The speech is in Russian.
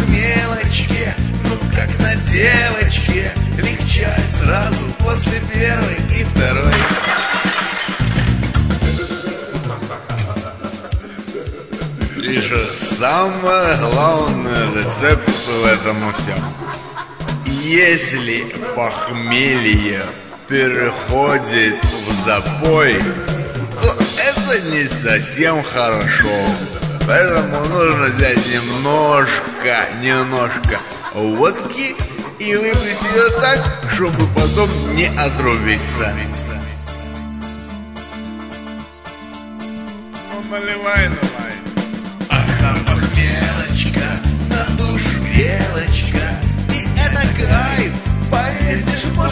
похмелочке, ну как на девочке, легчает сразу после первой и второй. И же самый главный рецепт в этом всем: если похмелье переходит в запой, то это не совсем хорошо. Поэтому нужно взять немножко водки и выпить ее так, чтобы потом не отрубиться. Ну наливай. Ага, похмелочка, на душу грелочка, и это кайф, поверьте ж,